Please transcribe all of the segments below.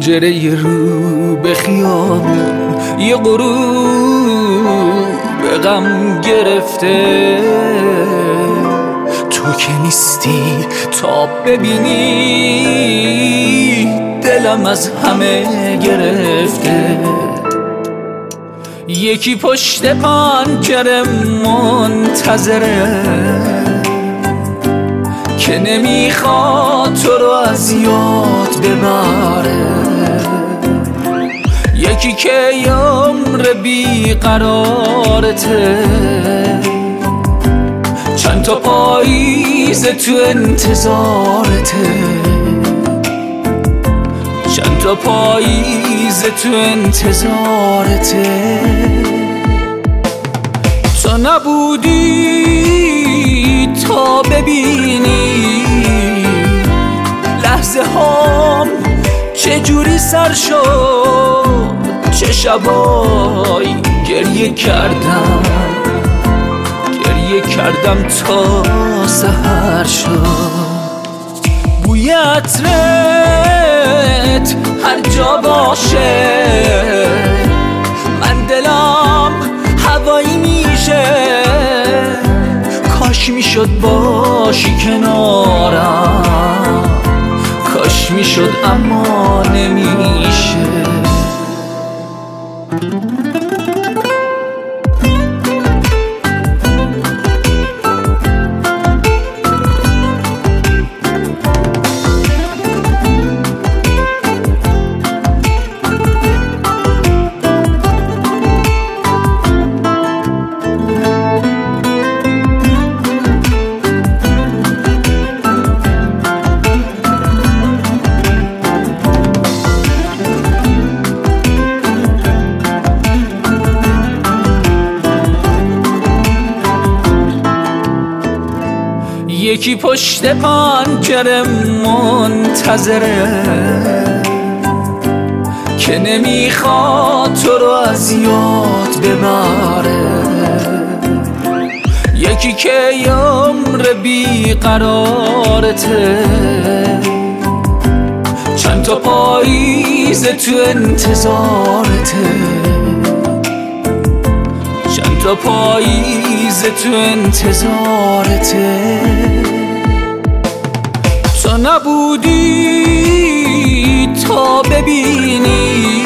پنجره رو به خیابون یه غروب غم گرفته، تو که نیستی تا ببینی دلم از همه گرفته. یکی پشت پنجره منتظره که نمیخواد تو رو از یاد ببره، یکی که عمر بیقرارته، چند تا پاییز تو انتظارته، چند تا پاییز تو انتظارته. تو نبودی تا ببینی لحظه هام چجوری سر شد، چه شبایی گریه کردم تا سحر شد. بوی عطرت هر جا باشه من دلم هوایی میشه، کاش میشد باشی کنارم، کاش میشد اما نمیشه. یکی پشت پنجره منتظره که نمیخواد تو رو از یاد ببره، یکی که عمر بیقرارته، چند تا پاییز تو انتظارته، چند تا پاییز تو انتظارته. تو نبودی تا ببینی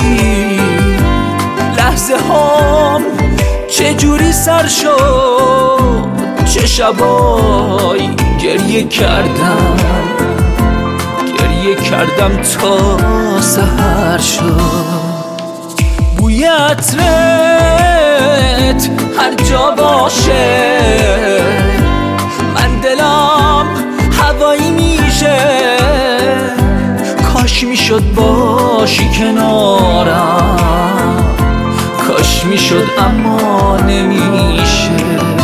لحظه هام چجوری سر شد، چه شبایی گریه کردم تا سحر شد. بوی عطرت هر جا باشه من دلم هوایی میشه، کاش میشد باشی کنارم، کاش میشد اما نمیشه.